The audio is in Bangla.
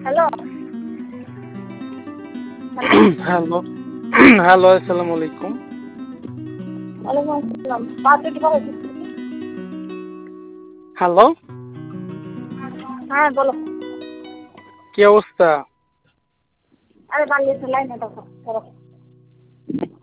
হ্যালো। হ্যালো হ্যালো, আসসালামু আলাইকুম। ওয়ালাইকুম আসসালাম। পাঁচটা ভালো আছিস? হ্যালো, হ্যাঁ বলো। কি অবস্থা? আরে বাড়িতে লাইনে দেখো।